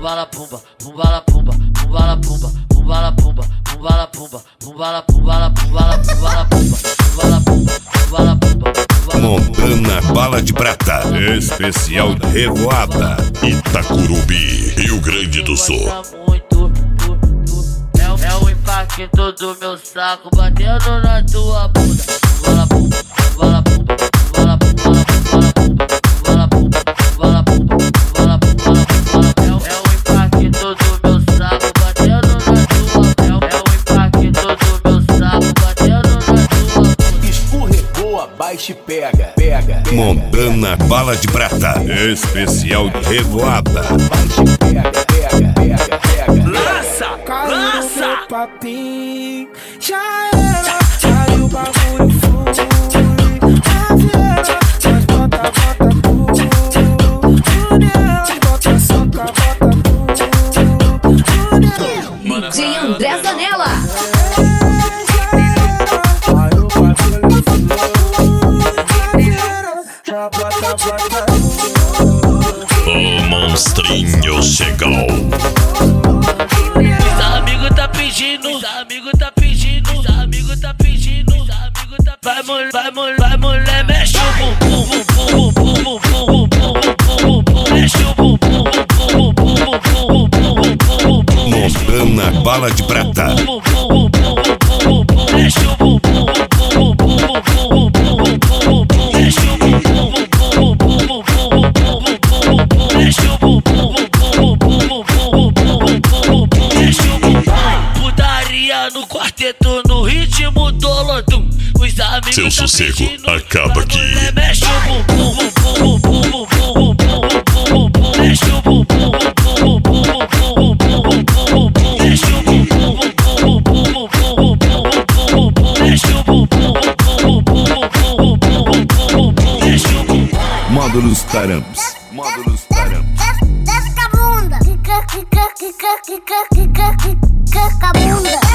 pumbala pumba, pumbala pumba, pumbala pumba, pumbala pumba, pumbala pumba, pumbala pumbala pumbala pumbala pumba, pumbala pumba, pumbala pumba. Montana Bala de Prata, especial Revoada, Itacurubi, Rio Grande do Sul. É o impacto do meu saco batendo na tua bunda. Pumbala pumba, pumbala pumba, pumbala pumbala pumbala pumba, pumbala pumba, pumbala pumba, pumbala pumbala pumbala. É o impacto do meu saco batendo na tua bunda. É o impacto do meu saco batendo na tua bunda. Escorregou, abaixa e pega, pega. Montana Bala de Prata, especial Revoada. Abaixa e pega, pega, pega, pega. Lança, lança. Papinho, já era, aí o bagulho foi. Mas bota bota soca, bota DJ André Zanella. Aí o bagulho foi. O monstrinho chegou. Os amigos tá pedindo, os amigos tá pedindo, os amigos tá pedindo, os amigos tá pedindo. Vai mulher, mexe o bumbum, bumbum, bumbum, bumbum, bumbum, bumbum, mexe o bumbum, bumbum, bumbum, bumbum, bumbum, bumbum. Montana Bala de Prata. Mexe o bumbum, bumbum, bumbum, bumbum, bumbum, bumbum, mexe o bumbum, bumbum, bumbum, bumbum, bumbum, bumbum, mexe o bumbum, bumbum, bumbum, bumbum, bumbum, bumbum, mexe o bumbum. Putaria no quarteto, no ritmo do lodum. Os amigos Seu sossego acaba aqui. Mexe o bumbum, bumbum, bumbum, bumbum, bumbum, bumbum, mexe o bumbum, bumbum, bumbum, bumbum, bumbum, bumbum, mexe o bumbum, bumbum, bumbum, bumbum, bumbum, bumbum, mexe o bumbum, bumbum, bumbum, bumbum, bumbum, bumbum, mexe o bumbum. Módulos Taramps. Módulos Taramps. Desce com a bunda. Desce com a bunda.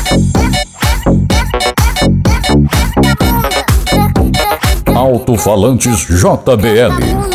Alto-falantes JBL.